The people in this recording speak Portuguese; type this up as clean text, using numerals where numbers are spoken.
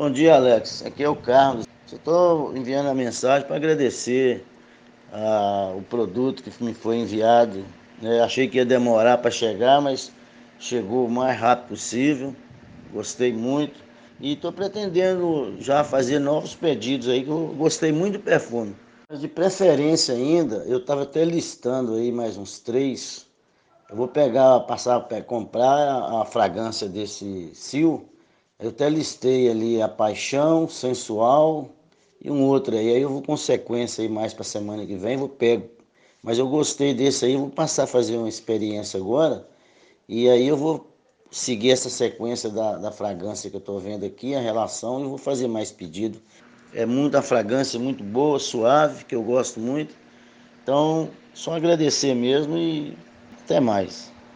Bom dia, Alex. Aqui é o Carlos. Só estou enviando a mensagem para agradecer o produto que me foi enviado, né? Achei que ia demorar para chegar, mas chegou o mais rápido possível. Gostei muito. E estou pretendendo já fazer novos pedidos aí, que eu gostei muito do perfume. Mas de preferência ainda, eu estava até listando aí mais uns três. Eu vou passar para comprar a fragrância desse Sil. Eu até listei ali a Paixão, Sensual e um outro aí. Aí eu vou com sequência aí mais para semana que vem, vou pego. Mas eu gostei desse aí, vou passar a fazer uma experiência agora. E aí eu vou seguir essa sequência da fragrância que eu estou vendo aqui, a relação, e vou fazer mais pedido. É muita fragrância muito boa, suave, que eu gosto muito. Então, só agradecer mesmo e até mais.